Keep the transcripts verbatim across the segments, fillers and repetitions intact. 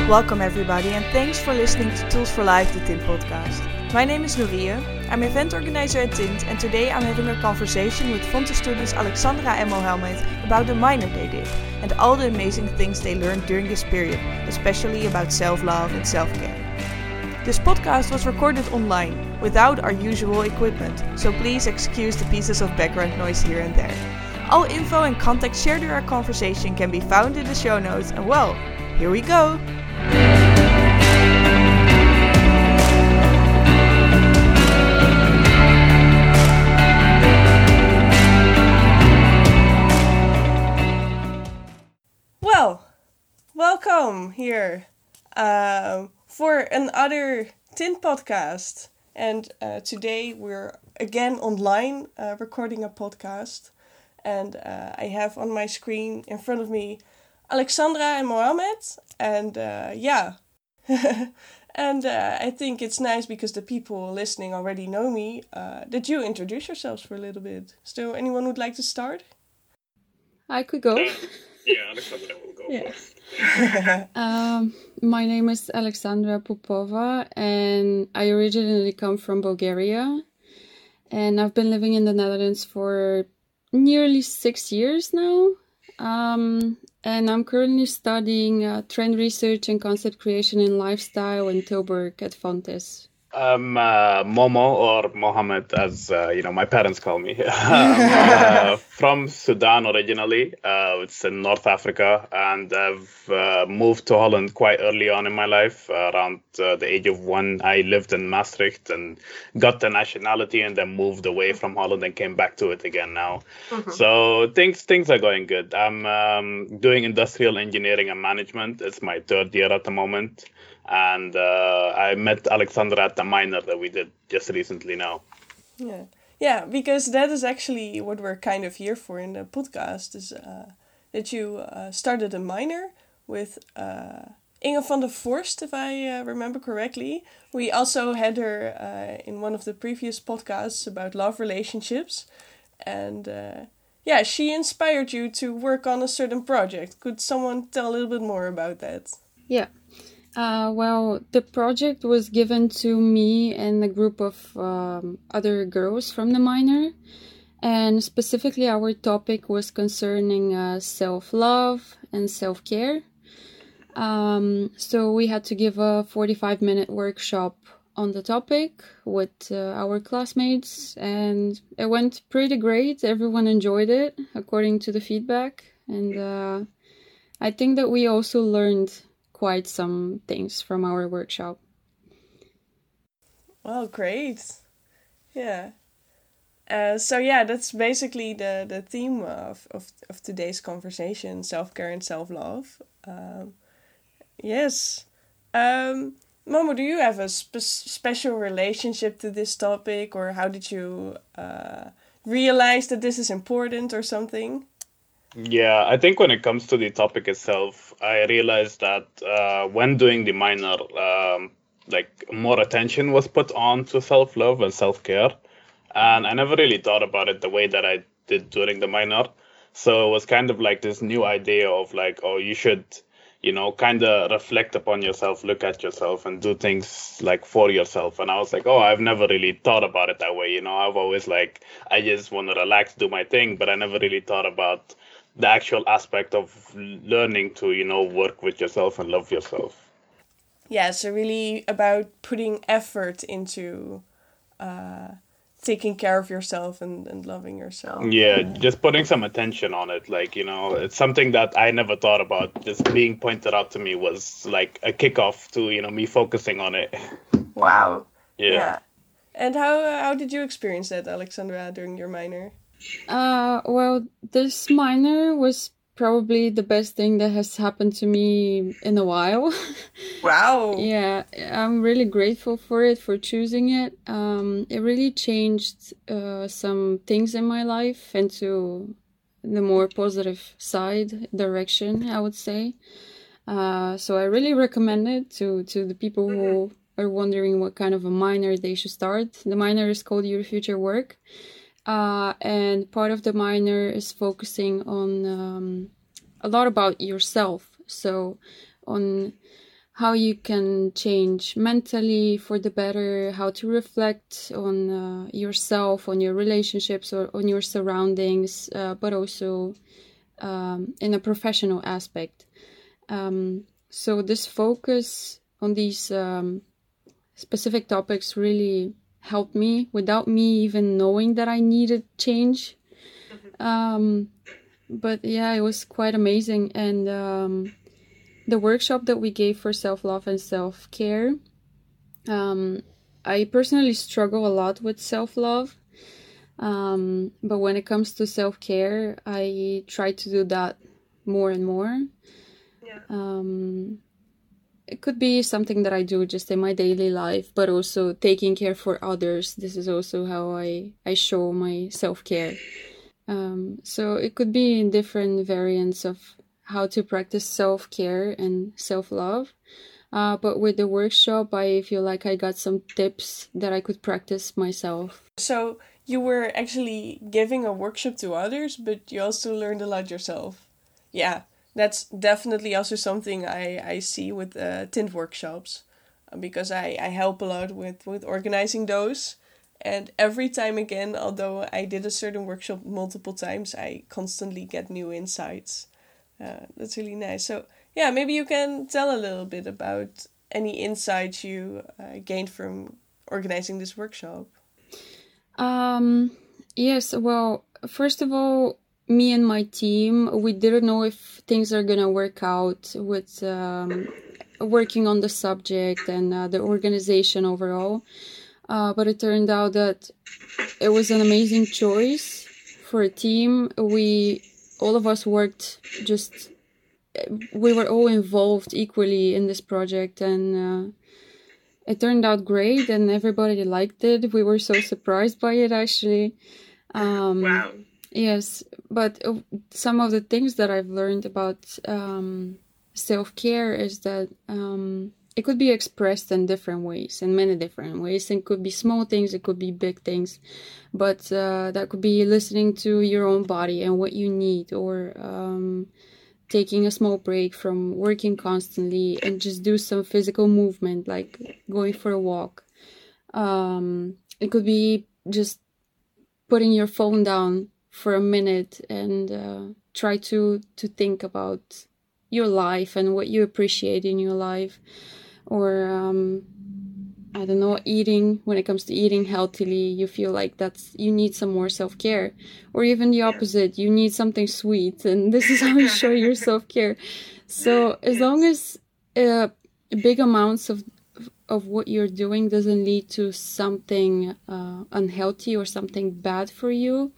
Welcome everybody and thanks for listening to Tools for Life, the Tint podcast. My name is Nourie, I'm event organizer at Tint and today I'm having a conversation with Fonte students Alexandra and Mohammed about the minor they did and all the amazing things they learned during this period, especially about self-love and self-care. This podcast was recorded online without our usual equipment, so please excuse the pieces of background noise here and there. All info and contact shared during our conversation can be found in the show notes and well, here we go! Well, welcome here uh, for another Tint podcast. And uh, today we're again online uh, recording a podcast. And uh, I have on my screen in front of me Alexandra and Mohammed. And uh, yeah, and uh, I think it's nice because the people listening already know me. Uh, that you introduce yourselves for a little bit. So anyone would like to start? I could go. Uh, yeah, Alexandra will go Yeah. first. um, my name is Alexandra Popova and I originally come from Bulgaria. And I've been living in the Netherlands for nearly six years now. Um, and I'm currently studying uh, trend research and concept creation in lifestyle in Tilburg at Fontes. I'm uh, Momo or Mohammed, as uh, you know, my parents call me. I'm uh, from Sudan originally. Uh, it's in North Africa, and I've uh, moved to Holland quite early on in my life. Uh, around uh, the age of one, I lived in Maastricht and got the nationality, and then moved away from Holland and came back to it again now. Mm-hmm. So things things are going good. I'm um, doing industrial engineering and management. It's my third year at the moment. And uh, I met Alexandra at the minor that we did just recently now. Yeah, yeah, because that is actually what we're kind of here for in the podcast, is uh, that you uh, started a minor with uh, Inge van der Vorst, if I uh, remember correctly. We also had her uh, in one of the previous podcasts about love relationships. And uh, yeah, she inspired you to work on a certain project. Could someone tell a little bit more about that? Yeah. Uh, well, the project was given to me and a group of um, other girls from the minor. And specifically our topic was concerning uh, self-love and self-care. Um, so we had to give a forty-five minute workshop on the topic with uh, our classmates. And it went pretty great. Everyone enjoyed it, according to the feedback. And uh, I think that we also learned quite some things from our workshop. Well, great. Yeah. Uh, so yeah, that's basically the, the theme of, of, of today's conversation, self-care and self-love. Um, yes. Um, Momo, do you have a spe- special relationship to this topic, or how did you uh, realize that this is important or something? Yeah, I think when it comes to the topic itself, I realized that uh, when doing the minor, um, like more attention was put on to self-love and self-care. And I never really thought about it the way that I did during the minor. So it was kind of like this new idea of like, oh, you should, you know, kind of reflect upon yourself, look at yourself and do things like for yourself. And I was like, oh, I've never really thought about it that way. You know, I've always like, I just want to relax, do my thing, but I never really thought about the actual aspect of learning to, you know, work with yourself and love yourself. Yeah, so really about putting effort into uh, taking care of yourself and, and loving yourself. Yeah, just putting some attention on it. Like, you know, it's something that I never thought about. Just being pointed out to me was like a kickoff to, you know, me focusing on it. Wow. Yeah. yeah. And how, uh, how did you experience that, Alexandra, during your minor? Uh, well, this minor was probably the best thing that has happened to me in a while. Wow. Yeah, I'm really grateful for it, for choosing it. Um, it really changed uh, some things in my life into the more positive side direction, I would say. Uh, so I really recommend it to, to the people who are wondering what kind of a minor they should start. The minor is called Your Future Work. Uh, and part of the minor is focusing on um, a lot about yourself. So on how you can change mentally for the better, how to reflect on uh, yourself, on your relationships, or on your surroundings, uh, but also um, in a professional aspect. Um, so this focus on these um, specific topics really helped me without me even knowing that I needed change. Um, but yeah, it was quite amazing. And um, the workshop that we gave for self-love and self-care, um, I personally struggle a lot with self-love. Um, but when it comes to self-care, I try to do that more and more. Yeah. Um, it could be something that I do just in my daily life, but also taking care for others. This is also how I, I show my self-care. Um, so it could be in different variants of how to practice self-care and self-love. Uh, but with the workshop, I feel like I got some tips that I could practice myself. So you were actually giving a workshop to others, but you also learned a lot yourself. Yeah, that's definitely also something I, I see with uh, tint workshops, because I, I help a lot with, with organizing those. And every time again, although I did a certain workshop multiple times, I constantly get new insights. Uh, that's really nice. So yeah, maybe you can tell a little bit about any insights you uh, gained from organizing this workshop. Um, yes, well, first of all, me and my team, we didn't know if things are gonna work out with um, working on the subject and uh, the organization overall. Uh, but it turned out that it was an amazing choice for a team. We, all of us worked just, we were all involved equally in this project, and uh, it turned out great and everybody liked it. We were so surprised by it, actually. Um, wow. Yes, but uh, some of the things that I've learned about um, self-care is that um, it could be expressed in different ways, in many different ways. It could be small things, it could be big things, but uh, that could be listening to your own body and what you need, or um, taking a small break from working constantly and just do some physical movement, like going for a walk. Um, it could be just putting your phone down for a minute and uh, try to, to think about your life and what you appreciate in your life. Or, um, I don't know, eating, when it comes to eating healthily, you feel like that's, you need some more self-care. Or even the opposite, you need something sweet, and this is how you show your self-care. So as long as uh, big amounts of of what you're doing doesn't lead to something uh, unhealthy or something bad for you,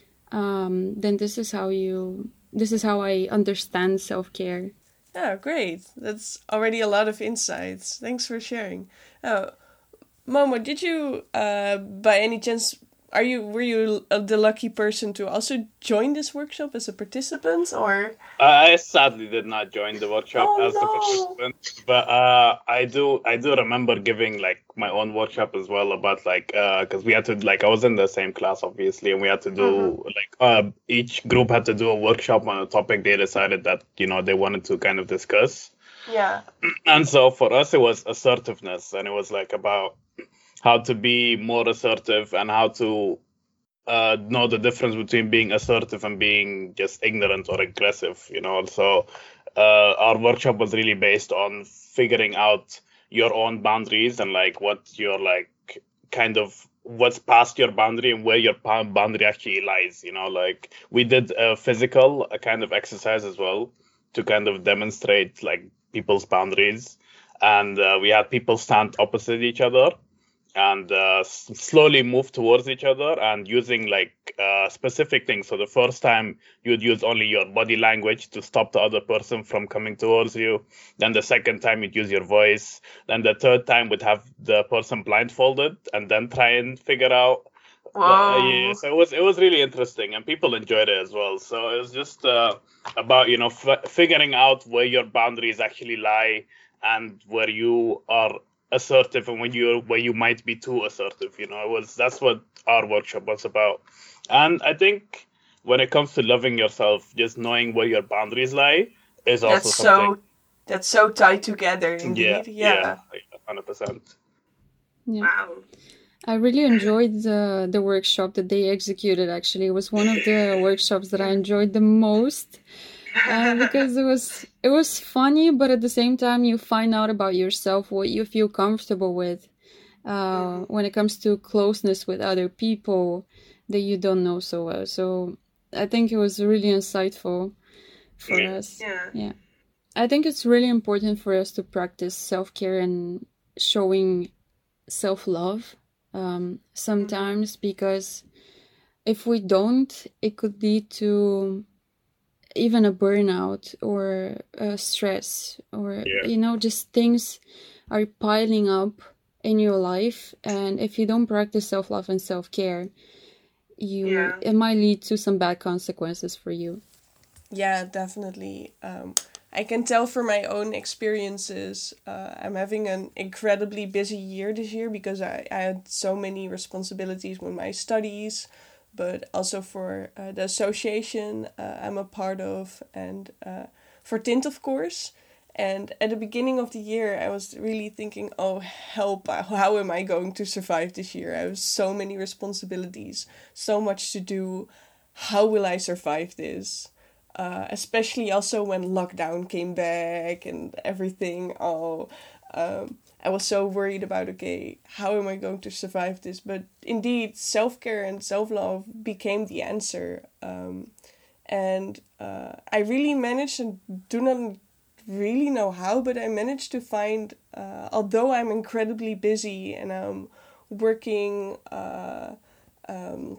um, then this is how you, this is how I understand self-care. Yeah, great. That's already a lot of insights. Thanks for sharing. Oh, Momo, did you, uh, by any chance, are you were you uh, the lucky person to also join this workshop as a participant, or? I sadly did not join the workshop Oh, as a no. participant, but uh, I do I do remember giving like my own workshop as well about like because uh, we had to like I was in the same class obviously, and we had to do Mhm. like uh, each group had to do a workshop on a topic they decided that you know they wanted to kind of discuss. Yeah. And so for us it was assertiveness, and it was like about how to be more assertive and how to uh, know the difference between being assertive and being just ignorant or aggressive, you know. So uh, our workshop was really based on figuring out your own boundaries and like what your like kind of what's past your boundary and where your pa- boundary actually lies, you know. Like we did a physical a kind of exercise as well to kind of demonstrate like people's boundaries, and uh, we had people stand opposite each other and uh, s- slowly move towards each other and using like uh, specific things. So the first time you'd use only your body language to stop the other person from coming towards you. Then the second time you'd use your voice. Then the third time would have the person blindfolded and then try and figure out. Uh, yeah, Whoa. so it was it was really interesting and people enjoyed it as well. So it was just uh, about you know f- figuring out where your boundaries actually lie and where you are assertive and when you where you might be too assertive. You know, it was that's what our workshop was about. And I think when it comes to loving yourself, just knowing where your boundaries lie is also That's something. so that's so tied together, indeed. Yeah, Yeah. yeah, one hundred percent. Yeah. Wow. I really enjoyed the the workshop that they executed. Actually, it was one of the workshops that I enjoyed the most uh, because it was it was funny, but at the same time, you find out about yourself, what you feel comfortable with uh, when it comes to closeness with other people that you don't know so well. So I think it was really insightful for Yeah. us. Yeah. Yeah, I think it's really important for us to practice self-care and showing self-love um, sometimes, because if we don't, it could lead to even a burnout or uh, stress, or Yeah. you know, just things are piling up in your life, and if you don't practice self-love and self-care, you Yeah. it might lead to some bad consequences for you. Yeah, definitely. Um, I can tell from my own experiences, uh, I'm having an incredibly busy year this year because I, I had so many responsibilities with my studies, but also for uh, the association uh, I'm a part of, and uh, for Tint, of course. And at the beginning of the year, I was really thinking, oh, help, how am I going to survive this year? I have so many responsibilities, so much to do. How will I survive this? Uh, especially also when lockdown came back and everything. Oh, um, I was so worried about, okay, how am I going to survive this? But indeed, self-care and self-love became the answer. Um, and uh, I really managed, and do not really know how, but I managed to find, uh, although I'm incredibly busy and I'm working uh, um,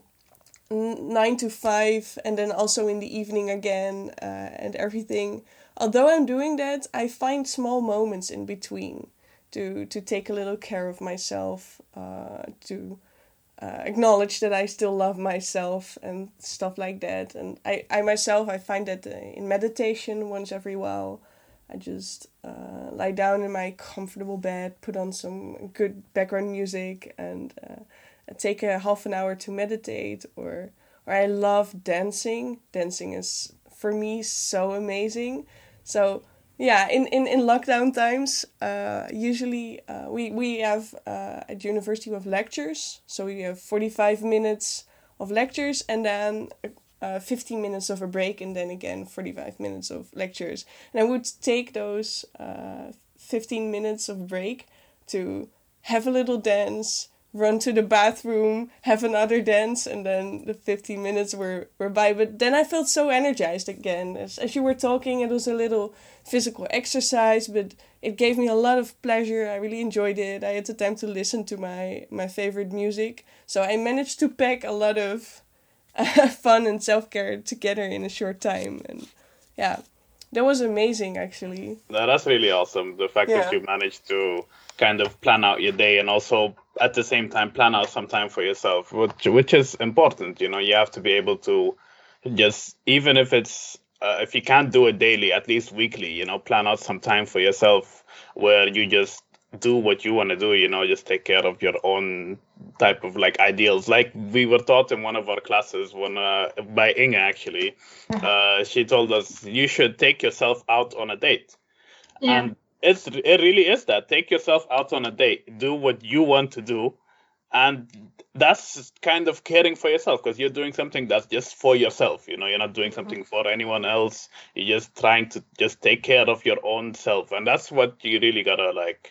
nine to five and then also in the evening again uh, and everything. Although I'm doing that, I find small moments in between to to take a little care of myself, uh, to uh, acknowledge that I still love myself and stuff like that. And I, I myself, I find that uh, in meditation once every while, I just uh, lie down in my comfortable bed, put on some good background music, and uh, take a half an hour to meditate. Or, or I love dancing. Dancing is, for me, so amazing. So yeah, in, in, in lockdown times, uh, usually uh, we, we have uh, at university we have lectures. So we have forty-five minutes of lectures and then uh, fifteen minutes of a break, and then again forty-five minutes of lectures. And I would take those uh, fifteen minutes of break to have a little dance, run to the bathroom, have another dance, and then the fifteen minutes were, were by. But then I felt so energized again. As, as you were talking, it was a little physical exercise, but it gave me a lot of pleasure. I really enjoyed it. I had the time to listen to my, my favorite music. So I managed to pack a lot of uh, fun and self-care together in a short time. And yeah, that was amazing, actually. No, that's really awesome. The fact Yeah. that you managed to kind of plan out your day and also at the same time plan out some time for yourself, which which is important. You know, you have to be able to just, even if it's uh, if you can't do it daily, at least weekly, you know, plan out some time for yourself where you just do what you want to do, you know, just take care of your own type of like ideals. Like we were taught in one of our classes when uh, by Inga actually, uh, she told us you should take yourself out on a date. Yeah. And it's it really is that. Take yourself out on a date, do what you want to do, and that's kind of caring for yourself because you're doing something that's just for yourself. You know, you're not doing something for anyone else. You're just trying to just take care of your own self, and that's what you really gotta like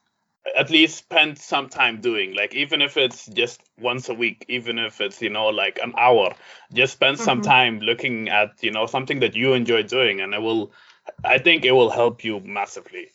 at least spend some time doing. Like even if it's just once a week, even if it's, you know, like an hour, just spend some time looking at, you know, something that you enjoy doing, and it will, I think it will help you massively.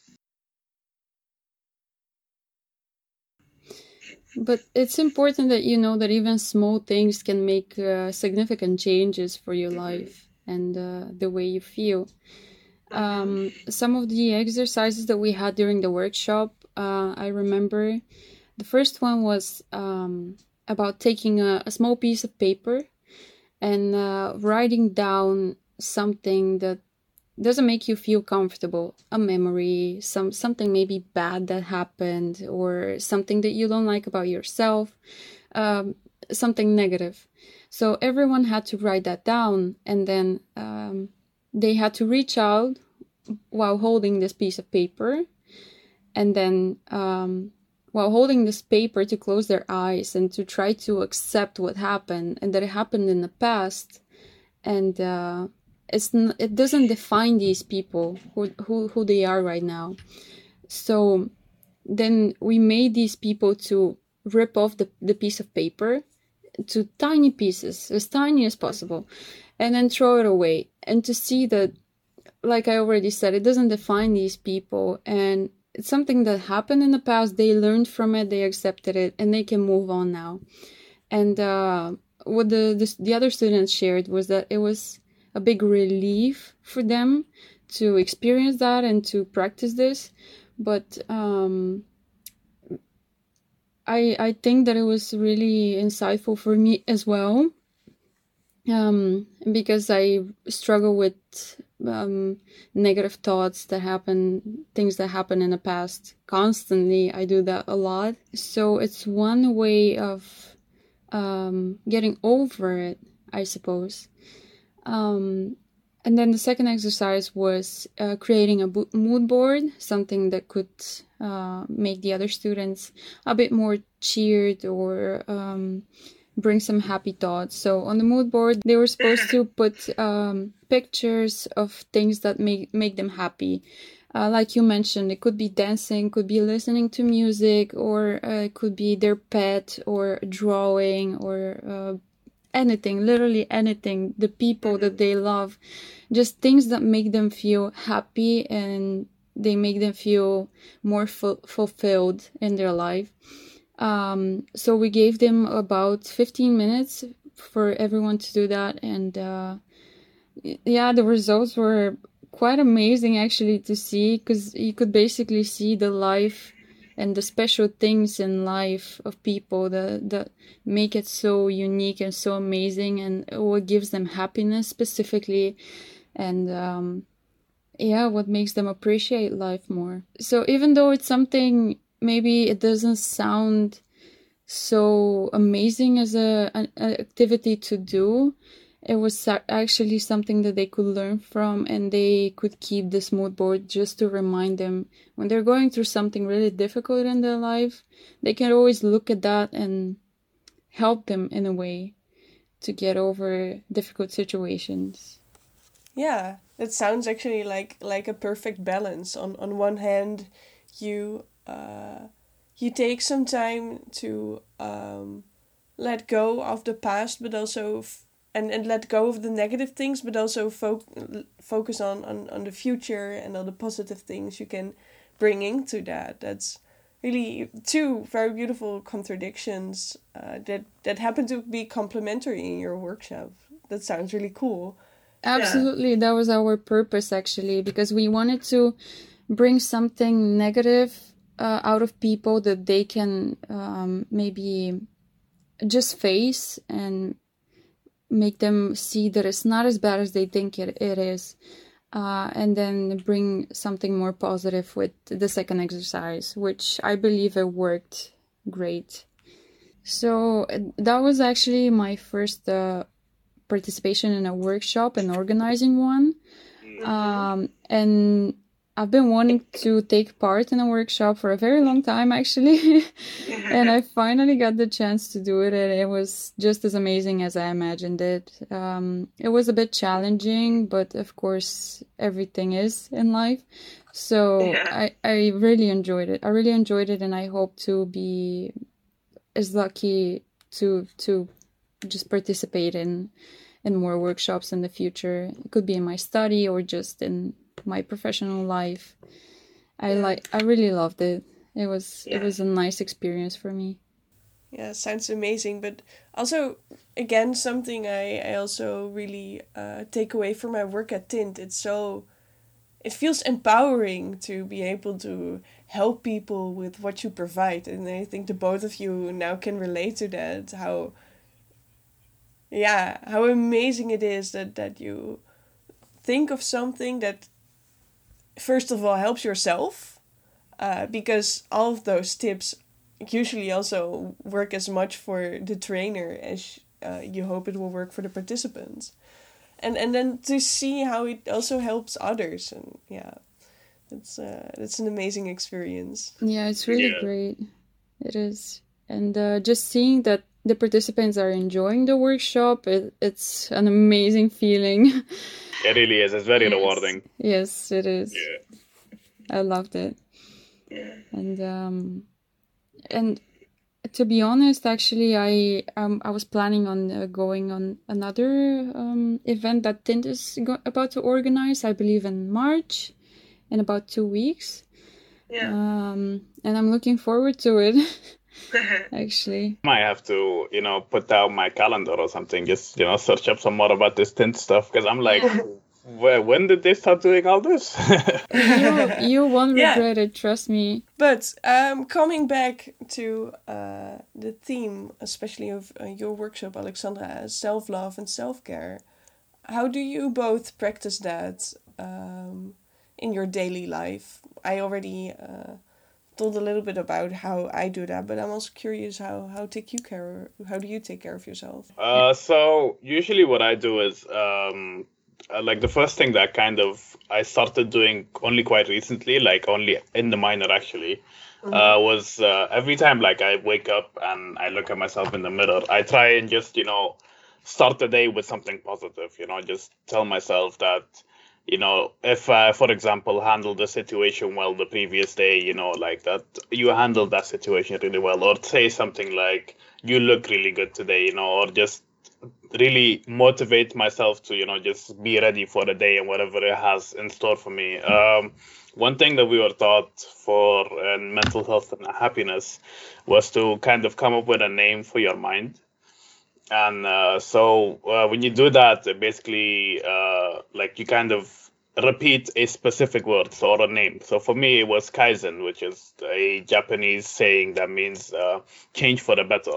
But it's important that you know that even small things can make uh, significant changes for your life and uh, the way you feel. Um, some of the exercises that we had during the workshop, uh, I remember the first one was um, about taking a, a small piece of paper and uh, writing down something that doesn't make you feel comfortable, a memory, some something maybe bad that happened, or something that you don't like about yourself, um, something negative. So everyone had to write that down, and then um, they had to reach out while holding this piece of paper, and then um, while holding this paper to close their eyes and to try to accept what happened and that it happened in the past, and uh, it's n- it doesn't define these people who, who who they are right now. So then we made these people to rip off the, the piece of paper to tiny pieces, as tiny as possible, and then throw it away, and to see that, like I already said, it doesn't define these people, and it's something that happened in the past. They learned from it, they accepted it, and they can move on now. And uh, what the, the the other students shared was that it was a big relief for them to experience that and to practice this. But um, I I think that it was really insightful for me as well, um, because I struggle with um, negative thoughts that happen, things that happen in the past constantly. I do that a lot. So it's one way of um, getting over it, I suppose. Um, and then the second exercise was uh, creating a bo- mood board, something that could uh, make the other students a bit more cheered or um, bring some happy thoughts. So on the mood board, they were supposed to put um, pictures of things that make, make them happy. Uh, like you mentioned, it could be dancing, could be listening to music, or uh, it could be their pet, or drawing, or uh, anything, literally anything, the people that they love, just things that make them feel happy and they make them feel more fu- fulfilled in their life. Um, so we gave them about fifteen minutes for everyone to do that. And uh, yeah, the results were quite amazing actually to see, because you could basically see the life and the special things in life of people that, that make it so unique and so amazing, and what gives them happiness specifically, and um, yeah, what makes them appreciate life more. So even though it's something, maybe it doesn't sound so amazing as a an, an activity to do, it was actually something that they could learn from, and they could keep this mood board just to remind them when they're going through something really difficult in their life. They can always look at that and help them in a way to get over difficult situations. Yeah, that sounds actually like like a perfect balance. On on one hand, you uh, you take some time to um, let go of the past, but also f- and, and let go of the negative things, but also fo- focus on, on, on the future and all the positive things you can bring into that. That's really two very beautiful contradictions uh, that, that happen to be complementary in your workshop. That sounds really cool. Absolutely, yeah. That was our purpose actually, because we wanted to bring something negative uh, out of people that they can um, maybe just face and make them see that it's not as bad as they think it, it is. Uh, and then bring something more positive with the second exercise, which I believe it worked great. So that was actually my first uh, participation in a workshop and organizing one. Mm-hmm. Um, and I've been wanting to take part in a workshop for a very long time, actually. And I finally got the chance to do it, and it was just as amazing as I imagined it. Um, it was a bit challenging, but of course, everything is in life. So yeah. I, I really enjoyed it. I really enjoyed it, and I hope to be as lucky to to just participate in in more workshops in the future. It could be in my study or just in my professional life. I yeah. like I really loved it. It was yeah. it was a nice experience for me. Yeah, sounds amazing. But also, again, something I, I also really uh, take away from my work at Tint. It's so, it feels empowering to be able to help people with what you provide. And I think the both of you now can relate to that. How, yeah, how amazing it is that, that you think of something that, first of all, helps yourself. Uh, because all of those tips usually also work as much for the trainer as uh, you hope it will work for the participants. and and then to see how it also helps others, and yeah, it's uh, it's an amazing experience. Yeah, it's really Yeah. great. It is. And uh, just seeing that the participants are enjoying the workshop, it, it's an amazing feeling. It really is. It's very rewarding. Yes, it is. Yeah. I loved it. Yeah. And um, and to be honest, actually, I um I was planning on uh, going on another um event that Tint is go- about to organize. I believe in March, in about two weeks. Yeah. Um, and I'm looking forward to it. Actually, I might have to, you know, put down my calendar or something. Just, you know, search up some more about this tint stuff, because I'm like, where, when did they start doing all this? you you won't Yeah. regret it. Trust me. But um, coming back to uh, the theme, especially of uh, your workshop, Alexandra, self-love and self-care, how do you both practice that um, in your daily life? I already uh, told a little bit about how I do that, but I'm also curious how how take you care how do you take care of yourself? Uh, so usually what I do is, um, uh, like the first thing that kind of I started doing only quite recently, like only in the minor actually, uh, was uh, every time like I wake up and I look at myself in the mirror, I try and just, you know, start the day with something positive, you know, just tell myself that, you know, if I, for example, handled the situation well the previous day, you know, like that, you handled that situation really well, or say something like, you look really good today, you know, or just really motivate myself to, you know, just be ready for the day and whatever it has in store for me. Um, one thing that we were taught for uh, mental health and happiness was to kind of come up with a name for your mind. And uh, so uh, when you do that, uh, basically, uh, like you kind of repeat a specific word or a name. So for me, it was Kaizen, which is a Japanese saying that means uh, change for the better.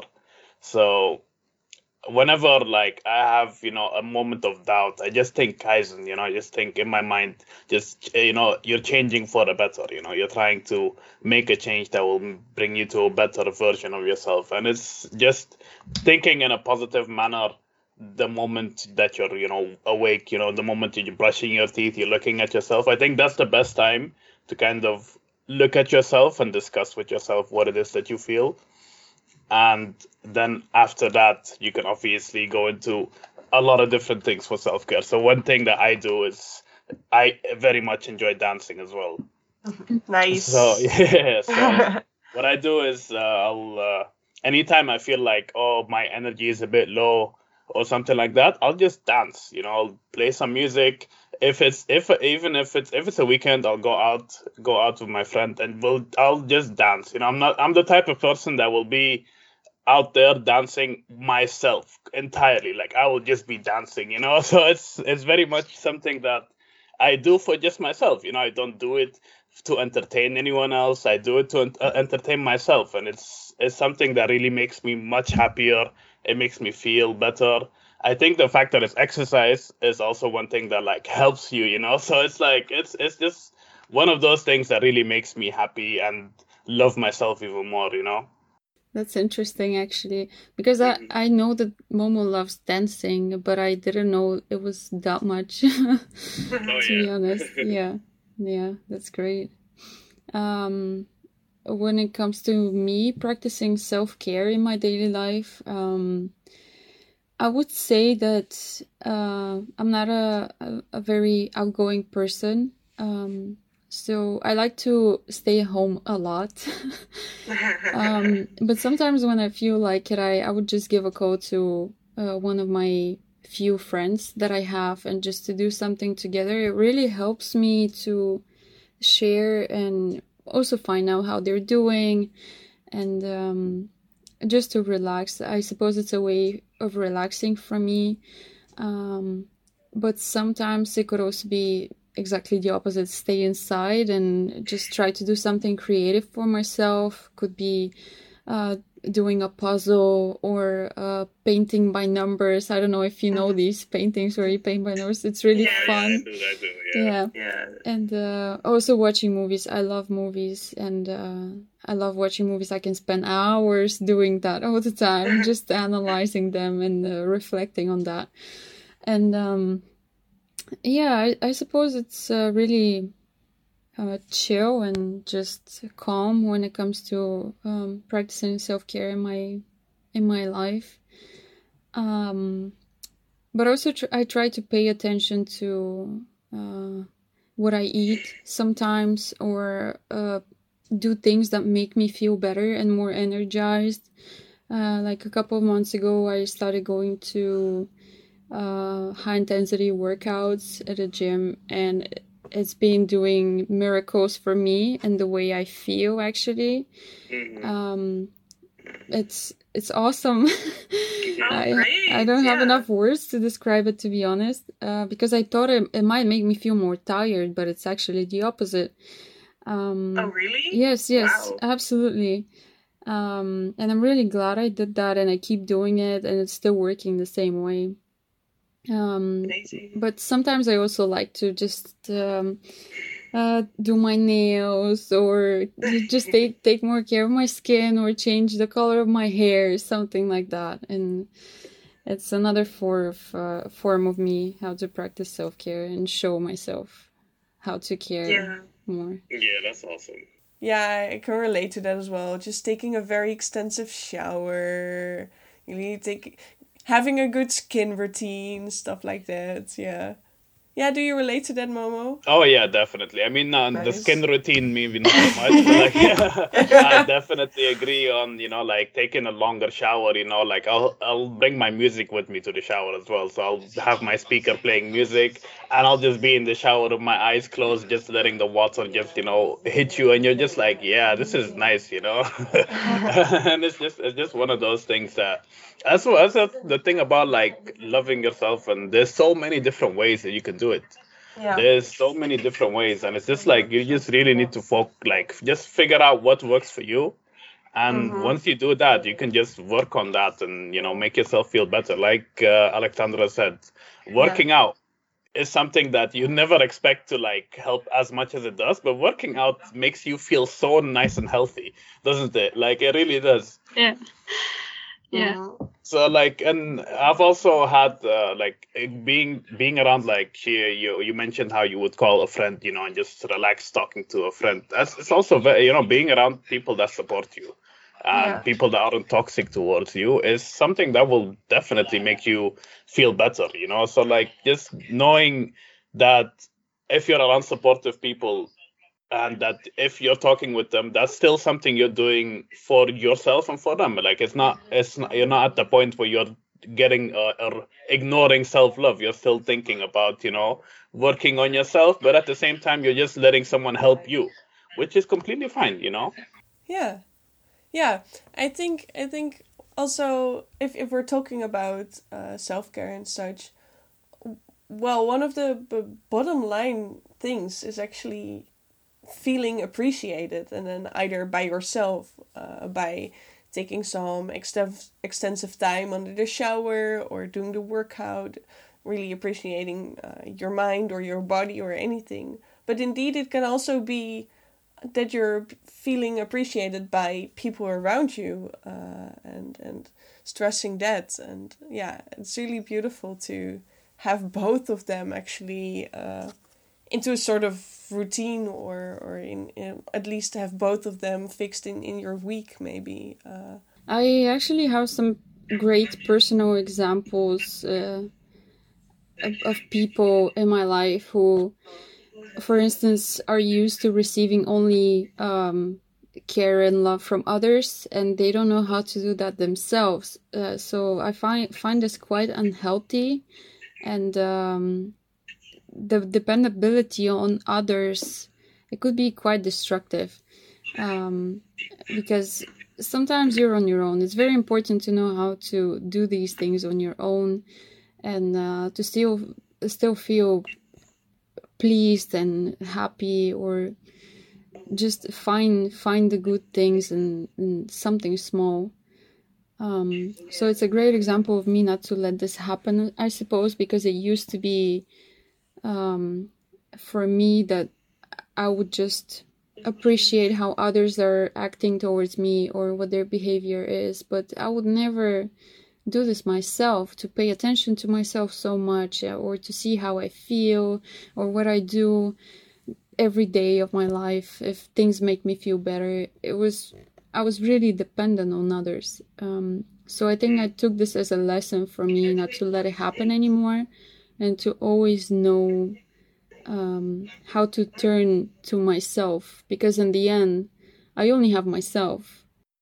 So whenever like I have, you know, a moment of doubt, I just think Kaizen, you know, I just think in my mind, just, you know, you're changing for the better, you know, you're trying to make a change that will bring you to a better version of yourself. And it's just thinking in a positive manner the moment that you're, you know, awake, you know, the moment you're brushing your teeth, you're looking at yourself. I think that's the best time to kind of look at yourself and discuss with yourself what it is that you feel. And then after that, you can obviously go into a lot of different things for self-care. So one thing that I do is I very much enjoy dancing as well. Nice. So yeah, so what I do is uh, I'll uh, anytime I feel like, oh, my energy is a bit low or something like that, I'll just dance. You know, I'll play some music. If it's if even if it's if it's a weekend, I'll go out go out with my friend and we'll I'll just dance. You know, I'm not I'm the type of person that will be out there dancing myself entirely. Like I will just be dancing, you know. So it's it's very much something that I do for just myself. You know, I don't do it to entertain anyone else. I do it to uh, entertain myself, and it's it's something that really makes me much happier. It makes me feel better. I think the fact that it's exercise is also one thing that like helps you, you know. So it's like it's it's just one of those things that really makes me happy and love myself even more, you know. That's interesting, actually, because I, I know that Momo loves dancing, but I didn't know it was that much, to Oh, be yeah. honest. Yeah, yeah, that's great. Um, when it comes to me practicing self-care in my daily life, um, I would say that uh, I'm not a, a, a very outgoing person. Um, so I like to stay home a lot. um, but sometimes when I feel like it, I, I would just give a call to uh, one of my few friends that I have and just to do something together. It really helps me to share and also find out how they're doing and um, just to relax. I suppose it's a way of relaxing for me. Um, but sometimes it could also be exactly the opposite, stay inside and just try to do something creative for myself. Could be uh, doing a puzzle or uh, painting by numbers. I don't know if you know these paintings where you paint by numbers. It's really Yeah, fun. yeah, I do, I do, yeah. Yeah. Yeah. And uh, also watching movies. I love movies and uh, I love watching movies. I can spend hours doing that all the time, just analyzing them and uh, reflecting on that. And um, yeah, I, I suppose it's uh, really uh, chill and just calm when it comes to um, practicing self-care in my in my life. Um, but also tr- I try to pay attention to uh, what I eat sometimes, or uh, do things that make me feel better and more energized. Uh, like a couple of months ago, I started going to uh, high intensity workouts at a gym, and it's been doing miracles for me and the way I feel, actually. Mm-hmm. Um, it's it's awesome. Oh, I great. I don't have Yeah. enough words to describe it, to be honest, uh, because I thought it, it might make me feel more tired, but it's actually the opposite. Um, Oh, really? yes, yes, Wow. absolutely. Um, and I'm really glad I did that, and I keep doing it, and it's still working the same way. Um, Amazing. but sometimes I also like to just um, uh, do my nails, or ju- just take take more care of my skin, or change the color of my hair, something like that. And it's another form of uh, form of me how to practice self care and show myself how to care Yeah. more. Yeah, that's awesome. Yeah, I can relate to that as well. Just taking a very extensive shower, you need to take having a good skin routine, stuff like that. Yeah. Yeah, do you relate to that, Momo? Oh yeah, definitely. I mean, uh, the skin Nice. routine maybe not so much, but like I definitely agree on, you know, like taking a longer shower. You know, like I'll I'll bring my music with me to the shower as well. So I'll have my speaker playing music, and I'll just be in the shower with my eyes closed, just letting the water just, you know, hit you, and you're just like, yeah, this is nice, you know. And it's just it's just one of those things that. That's what that's the thing about like loving yourself, and there's so many different ways that you can do it. Yeah. There's so many different ways, and it's just like you just really need to folk like just figure out what works for you. And Mm-hmm. once you do that, you can just work on that and, you know, make yourself feel better. Like uh, Alexandra said, working out is something that you never expect to like help as much as it does, but working out makes you feel so nice and healthy, doesn't it? Like it really does. Yeah, yeah. Mm-hmm. So like, and I've also had uh, like being being around like she, you you mentioned how you would call a friend, you know, and just relax talking to a friend. That's it's also very, you know, being around people that support you and Yeah. people that aren't toxic towards you is something that will definitely make you feel better, you know. So like just knowing that if you're around supportive people, and that if you're talking with them, that's still something you're doing for yourself and for them. Like it's not it's not, you're not at the point where you're getting uh, or ignoring self-love. You're still thinking about, you know, working on yourself, but at the same time you're just letting someone help you, which is completely fine, you know. Yeah. Yeah. I think I think also if if we're talking about uh, self care and such, well, one of the b- bottom line things is actually feeling appreciated, and then either by yourself, uh, by taking some extensive extensive time under the shower or doing the workout, really appreciating uh, your mind or your body or anything. But indeed, it can also be that you're feeling appreciated by people around you, uh, and and stressing that. And yeah, it's really beautiful to have both of them actually uh, into a sort of routine, or or in, in at least have both of them fixed in in your week, maybe. Uh, I actually have some great personal examples uh, of, of people in my life who, for instance, are used to receiving only um, care and love from others, and they don't know how to do that themselves. Uh, so I find find this quite unhealthy, and um, the dependability on others, it could be quite destructive, um, because sometimes you're on your own. It's very important to know how to do these things on your own, and uh, to still still feel pleased and happy, or just find find the good things in, in something small. Um, so it's a great example of me not to let this happen, I suppose, because it used to be um, for me that I would just appreciate how others are acting towards me or what their behavior is, but I would never do this myself, to pay attention to myself so much, uh, or to see how I feel or what I do every day of my life, if things make me feel better. It was, I was really dependent on others. Um, so I think I took this as a lesson for me, not to let it happen anymore, and to always know um, how to turn to myself, because in the end, I only have myself.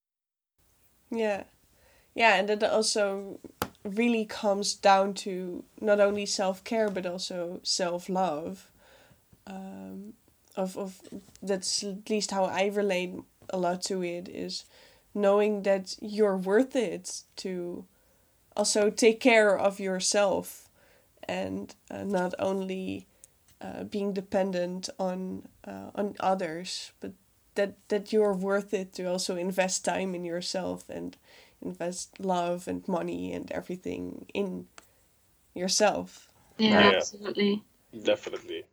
Yeah. Yeah, and that also really comes down to not only self-care, but also self-love. Um, of, of that's at least how I relate a lot to it, is knowing that you're worth it, to also take care of yourself, and uh, not only uh, being dependent on uh, on others, but that that you're worth it to also invest time in yourself and invest love and money and everything in yourself. Yeah, Yeah. absolutely. Definitely.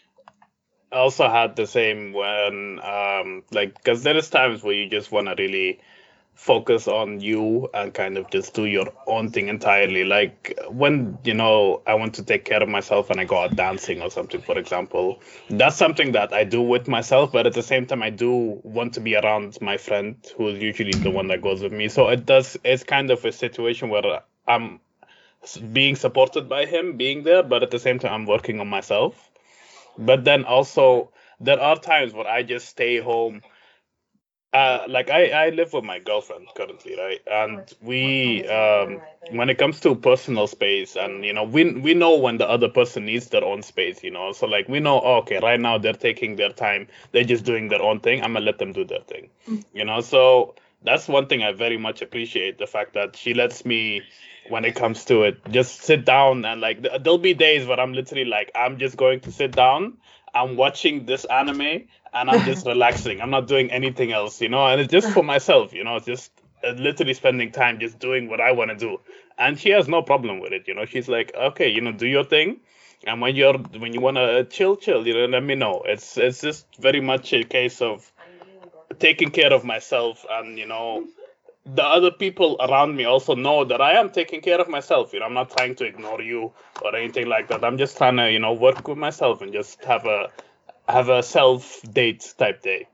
I also had the same when, um, like, because there is times where you just want to really focus on you and kind of just do your own thing entirely. Like when, you know, I want to take care of myself and I go out dancing or something, for example, that's something that I do with myself. But at the same time, I do want to be around my friend, who is usually the one that goes with me. So it does, it's kind of a situation where I'm being supported by him being there, but at the same time, I'm working on myself. But then also, there are times where I just stay home. Uh, like I, I live with my girlfriend currently, right? And we, um, when it comes to personal space, and you know, we we know when the other person needs their own space, you know. So like we know, oh, okay, right now they're taking their time, they're just doing their own thing. I'm gonna let them do their thing, you know. So that's one thing I very much appreciate, the fact that she lets me, when it comes to it, just sit down and like th- there'll be days where I'm literally like, I'm just going to sit down. I'm watching this anime and I'm just relaxing. I'm not doing anything else, you know, and it's just for myself, you know, it's just uh, literally spending time just doing what I want to do. And she has no problem with it, you know. She's like, okay, you know, do your thing. And when you're when you want to chill, chill, you know, let me know. It's it's just very much a case of taking care of myself, and you know, the other people around me also know that I am taking care of myself. You know, I'm not trying to ignore you or anything like that. I'm just trying to, you know, work with myself and just have a have a self date type day.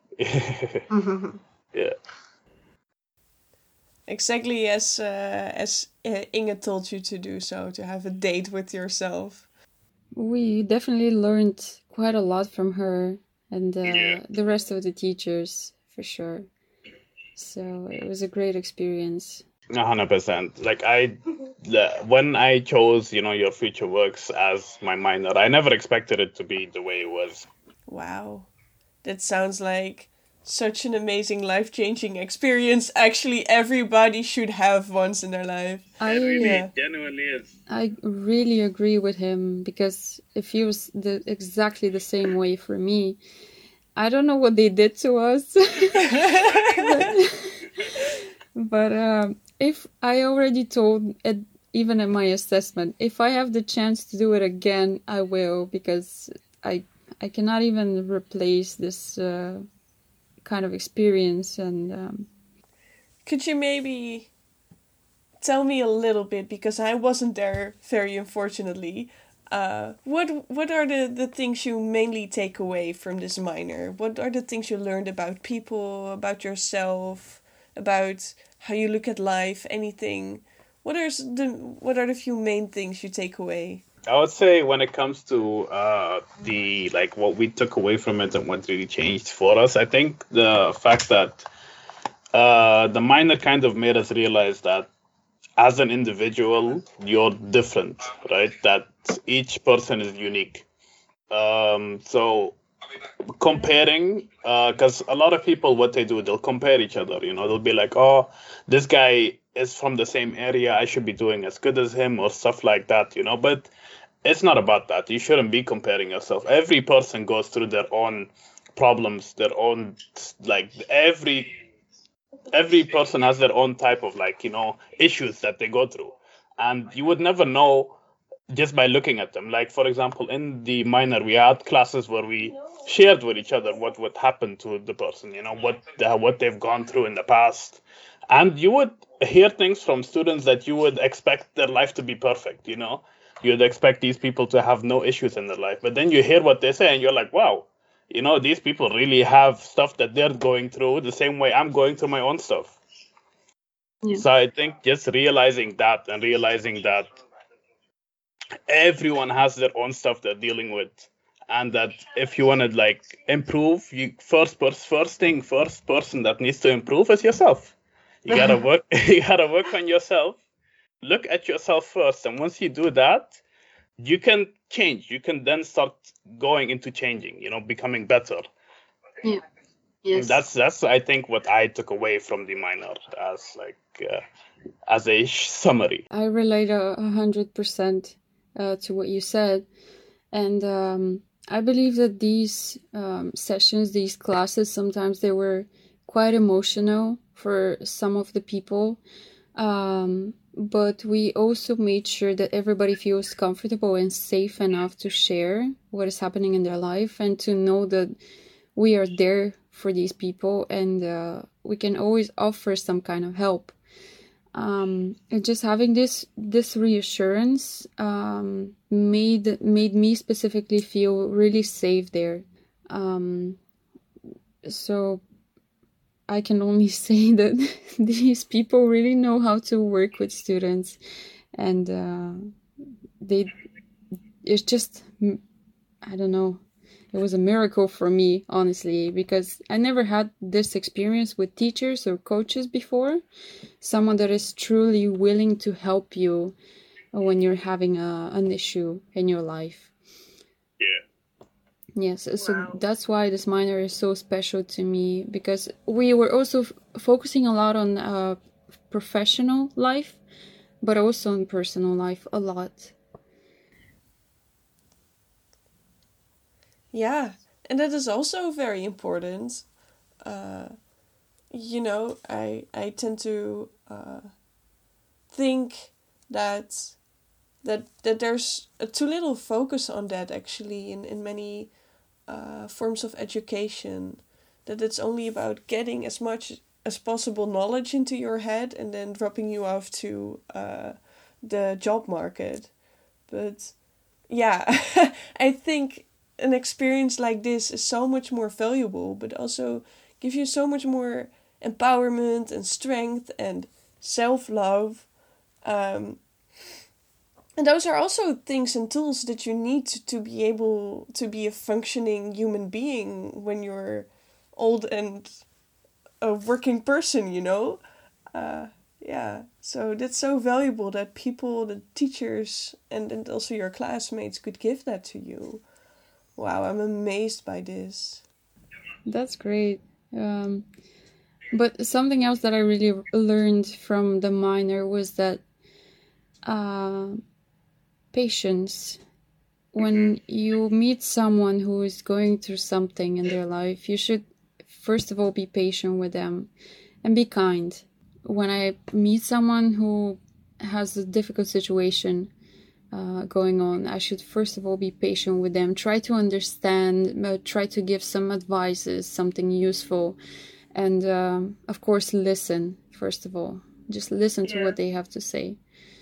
Yeah. Exactly as uh, as uh, Inge told you to do, so to have a date with yourself. We definitely learned quite a lot from her and uh, Yeah. the rest of the teachers, for sure. So it was a great experience. A hundred percent. Like I, the, when I chose, you know, your future works as my minor, I never expected it to be the way it was. Wow, that sounds like such an amazing, life-changing experience. Actually, everybody should have once in their life. I It really Yeah. genuinely is. I really agree with him, because it feels the exactly the same way for me. I don't know what they did to us, but, but um, if I already told it, even in my assessment, if I have the chance to do it again, I will, because I I cannot even replace this uh, kind of experience. And um, Could you maybe tell me a little bit, because I wasn't there, very unfortunately. Uh, what what are the, the things you mainly take away from this minor? What are the things you learned about people, about yourself, about how you look at life, anything? What are s- the what are the few main things you take away? I would say when it comes to uh, the like what we took away from it and what really changed for us, I think the fact that uh, the minor kind of made us realize that as an individual, you're different, right? That each person is unique. Um, so comparing, because a lot of people, what they do, they'll compare each other. You know, they'll be like, oh, this guy is from the same area, I should be doing as good as him, or stuff like that. You know, but it's not about that. You shouldn't be comparing yourself. Every person goes through their own problems, their own like every every person has their own type of like you know issues that they go through, and you would never know just by looking at them. Like for example, in the minor, we had classes where we shared with each other what what happened to the person, you know, what the, what they've gone through in the past, And you would hear things from students that you would expect their life to be perfect, you know? You'd expect these people to have no issues in their life. But then you hear what they say and you're like, wow, you know, these people really have stuff that they're going through the same way I'm going through my own stuff. Yeah. So I think just realizing that and realizing that everyone has their own stuff they're dealing with, and that if you want to like improve, you first pers- first thing first person that needs to improve is yourself. You gotta work. You gotta work on yourself. Look at yourself first, and once you do that, you can change. You can then start going into changing. You know, becoming better. Yeah. Yes. That's that's I think what I took away from the minor as like uh, as a summary. I relate a hundred percent to what you said, and um, I believe that these um, sessions, these classes, sometimes they were quite emotional for some of the people, um, but we also made sure that everybody feels comfortable and safe enough to share what is happening in their life, and to know that we are there for these people, and uh, we can always offer some kind of help. Um, and just having this this reassurance um, made made me specifically feel really safe there. Um, so I can only say that these people really know how to work with students, and uh, they it's just I don't know. It was a miracle for me, honestly, because I never had this experience with teachers or coaches before. Someone that is truly willing to help you when you're having a, an issue in your life. Yeah. Yes, so wow. That's why this minor is so special to me, because we were also f- focusing a lot on uh, professional life, but also on personal life a lot. Yeah, and that is also very important. Uh, you know, I I tend to uh, think that that that there's a too little focus on that actually in in many uh, forms of education. That it's only about getting as much as possible knowledge into your head and then dropping you off to uh, the job market. But yeah, I think an experience like this is so much more valuable, but also gives you so much more empowerment and strength and self-love. Um, and those are also things and tools that you need to, to be able to be a functioning human being when you're old and a working person, you know? Uh, yeah, so that's so valuable that people, the teachers, and, and also your classmates could give that to you. Wow, I'm amazed by this. That's great. Um, but something else that I really learned from the minor was that uh, patience. When you meet someone who is going through something in their life, you should first of all be patient with them and be kind. When I meet someone who has a difficult situation uh, going on, I should first of all be patient with them, try to understand, uh, try to give some advices, something useful, and um, of course listen first of all. Just listen to yeah. what they have to say.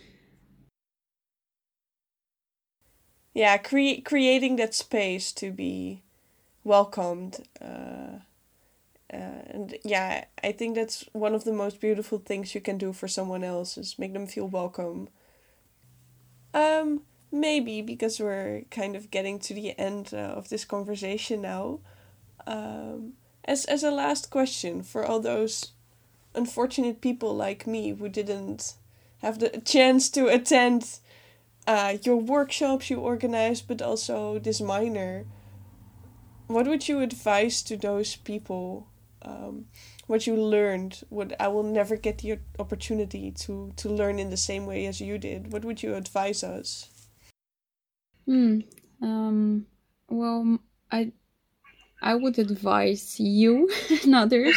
Yeah, cre- creating that space to be welcomed. Uh, uh, and yeah, I think that's one of the most beautiful things you can do for someone else, is make them feel welcome. Um, maybe because we're kind of getting to the end uh, of this conversation now. Um, as as a last question for all those unfortunate people like me who didn't have the chance to attend uh, your workshops you organized, but also this minor, what would you advise to those people? Um, what you learned, what I will never get the opportunity to, to learn in the same way as you did. What would you advise us? Hmm. Um. Well, I I would advise you and others.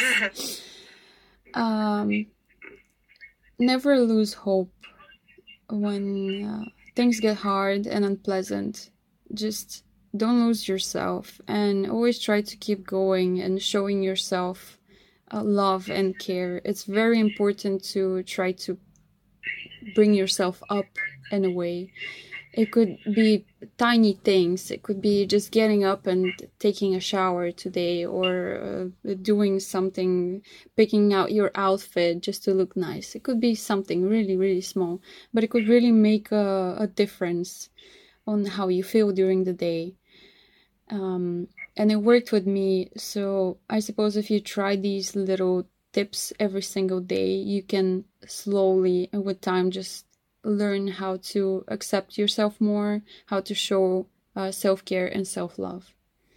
um. Never lose hope when uh, things get hard and unpleasant. Just don't lose yourself, and always try to keep going and showing yourself uh, love and care. It's very important to try to bring yourself up in a way. It could be tiny things. It could be just getting up and taking a shower today, or uh, doing something, picking out your outfit just to look nice. It could be something really, really small, but it could really make a, a difference on how you feel during the day. Um, and it worked with me. So I suppose if you try these little tips every single day, you can slowly and with time just learn how to accept yourself more, how to show uh, self-care and self-love.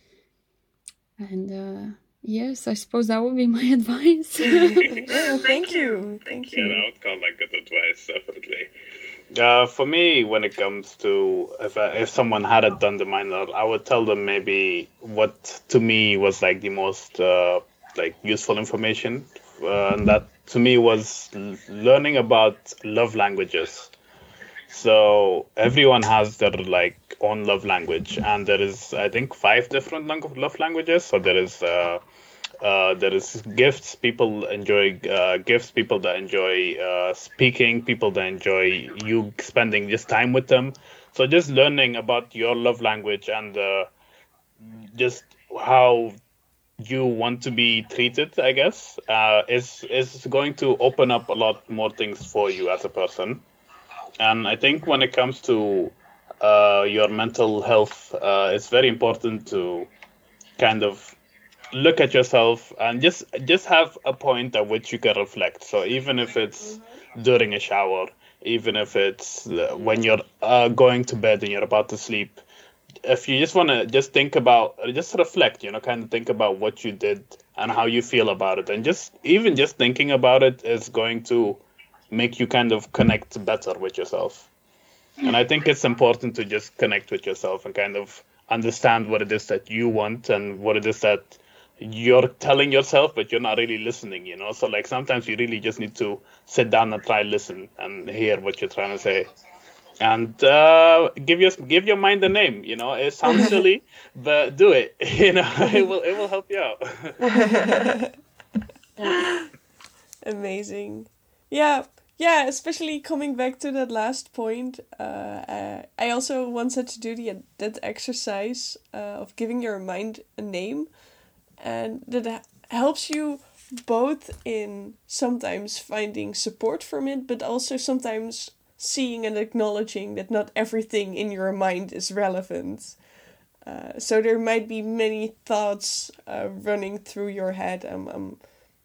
And uh, yes, I suppose that would be my advice. Yeah, thank you. Thank you. Yeah, that would call like good advice, definitely. Uh, for me, when it comes to if I, if someone hadn't done the minor, I would tell them maybe what to me was like the most uh, like useful information, uh, and that to me was l- learning about love languages. So everyone has their like own love language, and there is I think five different lang- love languages. So there is uh, uh, there is gifts. People enjoy uh, gifts. People that enjoy uh, speaking. People that enjoy you spending just time with them. So just learning about your love language and uh, just how you want to be treated, I guess, uh, is is going to open up a lot more things for you as a person. And I think when it comes to uh, your mental health, uh, it's very important to kind of look at yourself and just just have a point at which you can reflect. So even if it's during a shower, even if it's uh, when you're uh, going to bed and you're about to sleep, if you just want to just think about, just reflect, you know, kind of think about what you did and how you feel about it. And just even just thinking about it is going to make you kind of connect better with yourself. And I think it's important to just connect with yourself and kind of understand what it is that you want and what it is that you're telling yourself, but you're not really listening, you know? So like sometimes you really just need to sit down and try listen and hear what you're trying to say. And uh, give your give your mind a name. You know, it sounds silly, but do it. You know, it will it will help you out. Amazing. Yeah, yeah. Especially coming back to that last point, uh, uh, I also once had to do the that exercise uh, of giving your mind a name, and that h- helps you both in sometimes finding support from it, but also sometimes seeing and acknowledging that not everything in your mind is relevant. Uh, so there might be many thoughts uh, running through your head. I'm, I'm,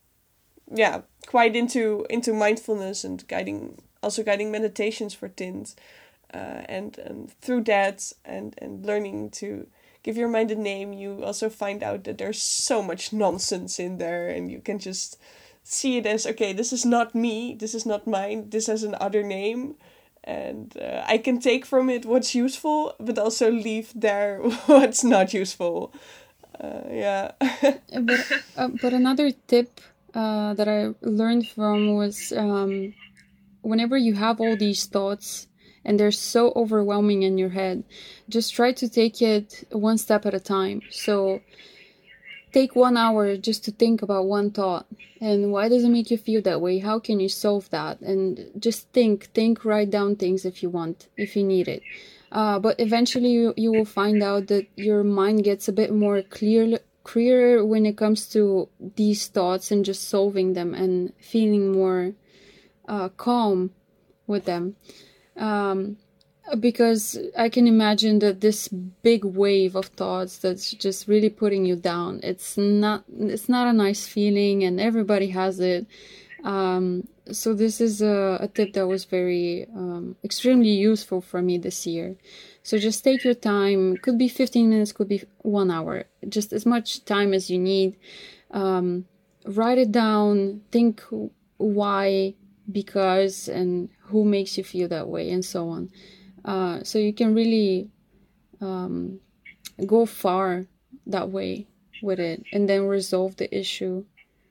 yeah, quite into into mindfulness and guiding, also guiding meditations for teens, uh, and and through that and and learning to give your mind a name, you also find out that there's so much nonsense in there, and you can just see it as, okay, this is not me, this is not mine, this has an other name, and uh, I can take from it what's useful, but also leave there what's not useful. Uh, yeah. but uh, but another tip uh, that I learned from was um, whenever you have all these thoughts and they're so overwhelming in your head, just try to take it one step at a time. So take one hour just to think about one thought. And why does it make you feel that way? How can you solve that? And just think, think, write down things if you want, if you need it. Uh, but eventually you, you will find out that your mind gets a bit more clear, clearer when it comes to these thoughts and just solving them and feeling more uh, calm with them. Um, because I can imagine that this big wave of thoughts that's just really putting you down, it's not it's not a nice feeling, and everybody has it. Um, so this is a, a tip that was very um, extremely useful for me this year. So just take your time. Could be fifteen minutes, could be one hour, just as much time as you need. Um, write it down, think why, because, and who makes you feel that way, and so on. Uh, so you can really um, go far that way with it, and then resolve the issue.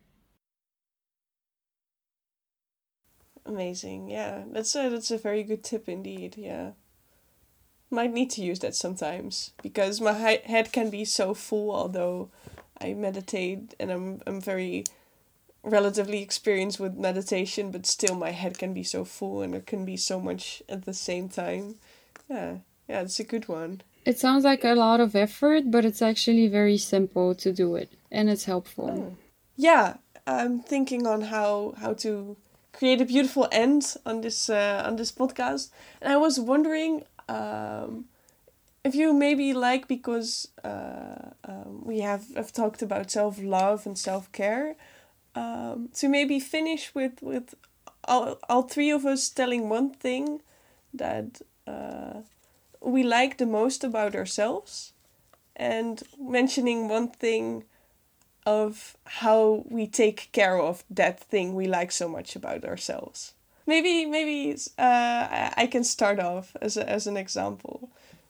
Amazing. Yeah, that's a that's a very good tip indeed. Yeah, might need to use that sometimes because my he- head can be so full. Although I meditate and I'm I'm very relatively experienced with meditation, but still my head can be so full and there can be so much at the same time. Yeah, yeah, it's a good one. It sounds like a lot of effort, but it's actually very simple to do it, and it's helpful. Oh. Yeah, I'm thinking on how how to create a beautiful end on this uh, on this podcast, and I was wondering um, if you maybe like, because uh, um, we have, have talked about self-love and self-care, um, to maybe finish with with all all three of us telling one thing that Uh, we like the most about ourselves, and mentioning one thing of how we take care of that thing we like so much about ourselves. Maybe maybe uh, I can start off as a, as an example.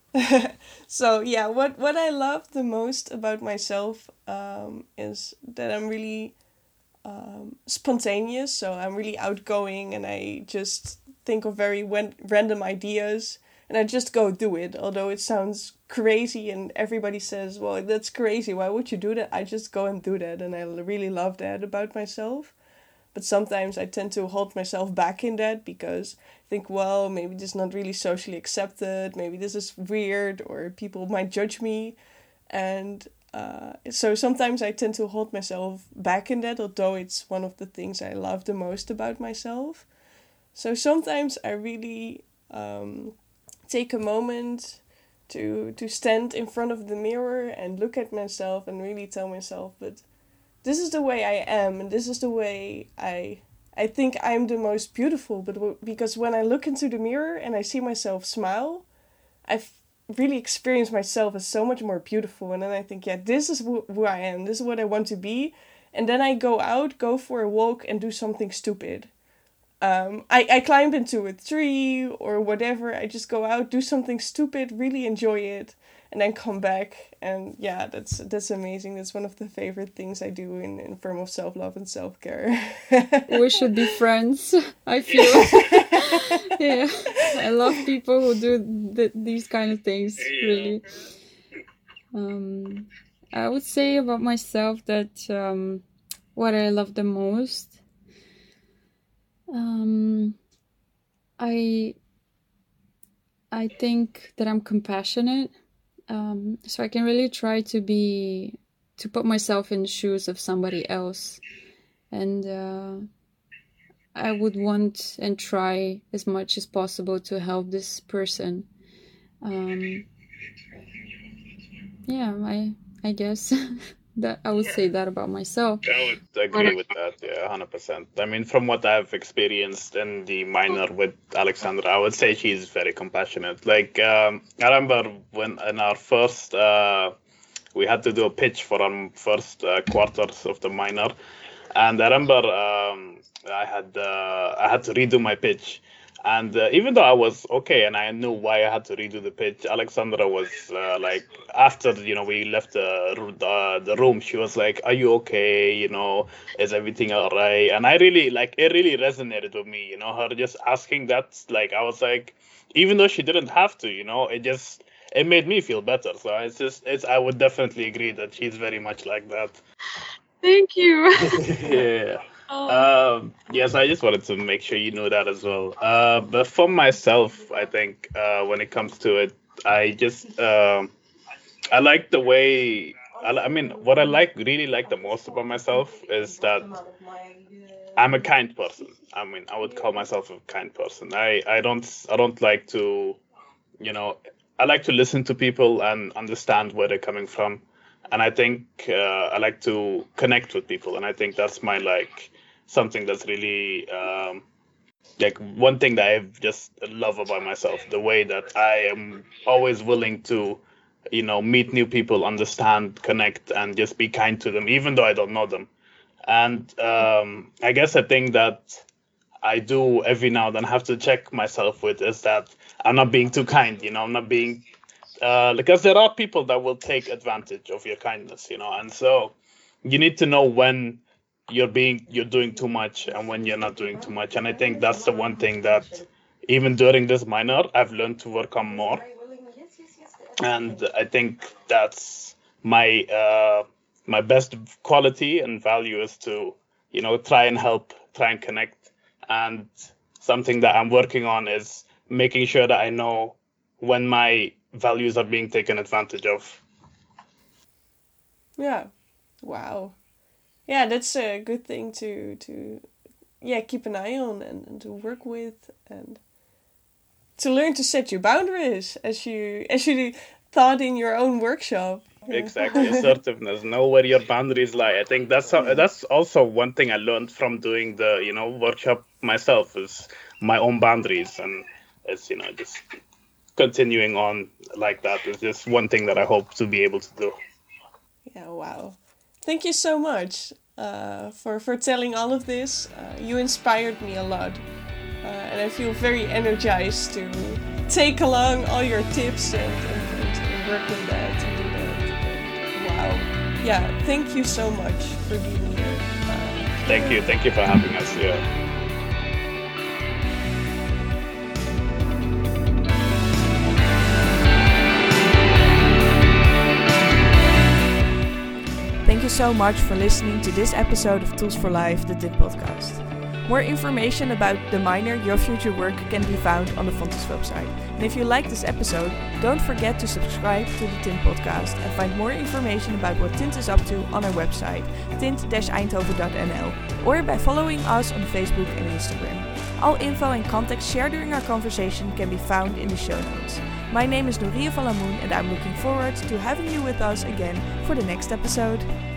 So yeah, what, what I love the most about myself um, is that I'm really um, spontaneous. So I'm really outgoing, and I just think of very wen- random ideas, and I just go do it. Although it sounds crazy and everybody says, well, that's crazy, why would you do that? I just go and do that, and I really love that about myself. But sometimes I tend to hold myself back in that, because I think, well, maybe this is not really socially accepted, maybe this is weird, or people might judge me. And uh, so sometimes I tend to hold myself back in that, although it's one of the things I love the most about myself. So sometimes I really um, take a moment to to stand in front of the mirror and look at myself and really tell myself, but this is the way I am, and this is the way I I think I'm the most beautiful. But w- because when I look into the mirror and I see myself smile, I've really experienced myself as so much more beautiful. And then I think, yeah, this is wh- who I am. This is what I want to be. And then I go out, go for a walk, and do something stupid. Um, I, I climb into a tree or whatever. I just go out, do something stupid, really enjoy it, and then come back. And yeah, that's that's amazing. That's one of the favorite things I do in, in form of self-love and self-care. We should be friends, I feel. Yeah, I love people who do th- these kind of things, really. Um, I would say about myself that um, what I love the most, um, I I think that I'm compassionate, um, so I can really try to be to put myself in the shoes of somebody else, and uh, I would want and try as much as possible to help this person. Um, yeah, I I guess that I would say that about myself. I would agree with that, yeah, one hundred percent. I mean, from what I've experienced in the minor with Alexandra, I would say she's very compassionate. Like, um, I remember when in our first, uh, we had to do a pitch for our first uh, quarters of the minor, and I remember um, I had uh, I had to redo my pitch. And uh, even though I was okay and I knew why I had to redo the pitch, Alexandra was uh, like, after, you know, we left the, the the room, she was like, are you okay? You know, is everything all right? And I really, like, it really resonated with me, you know, her just asking that. Like, I was like, even though she didn't have to, you know, it just, it made me feel better. So it's just, it's, I would definitely agree that she's very much like that. Thank you. Yeah. Um, yes, I just wanted to make sure you know that as well. Uh, but for myself, I think uh, when it comes to it, I just um, I like the way. I, I mean, what I like really like the most about myself is that I'm a kind person. I mean, I would call myself a kind person. I, I don't I don't like to, you know, I like to listen to people and understand where they're coming from. And I think uh, I like to connect with people, and I think that's my like something that's really um, like one thing that I just love about myself. The way that I am always willing to, you know, meet new people, understand, connect, and just be kind to them, even though I don't know them. And um, I guess a thing that I do every now and then have to check myself with is that I'm not being too kind. You know, I'm not being Uh, because there are people that will take advantage of your kindness, you know, and so you need to know when you're being you're doing too much and when you're not doing too much. And I think that's the one thing that even during this minor I've learned to work on more. And I think that's my uh, my best quality and value is to you know, try and help, try and connect. And something that I'm working on is making sure that I know when my values are being taken advantage of. Yeah. Wow. Yeah, that's a good thing to to yeah keep an eye on and, and to work with, and to learn to set your boundaries as you as you taught in your own workshop. Exactly, assertiveness. Know where your boundaries lie. I think that's how, that's also one thing I learned from doing the you know workshop myself, is my own boundaries, and it's you know just continuing on like that is just one thing that I hope to be able to do. Yeah, wow. Thank you so much uh, for, for telling all of this. Uh, you inspired me a lot. Uh, and I feel very energized to take along all your tips and, and, and work with that and do that. Wow. Yeah, thank you so much for being here. Uh, thank you. Thank you for having us here. Thank you so much for listening to this episode of Tools for Life, the T I N podcast. More information about the minor Your Future Work can be found on the Fontys website. And if you like this episode, don't forget to subscribe to the T I N podcast and find more information about what T I N T is up to on our website, tint dash eindhoven dot n l, or by following us on Facebook and Instagram. All info and context shared during our conversation can be found in the show notes. My name is Nouria Valamoon and I'm looking forward to having you with us again for the next episode.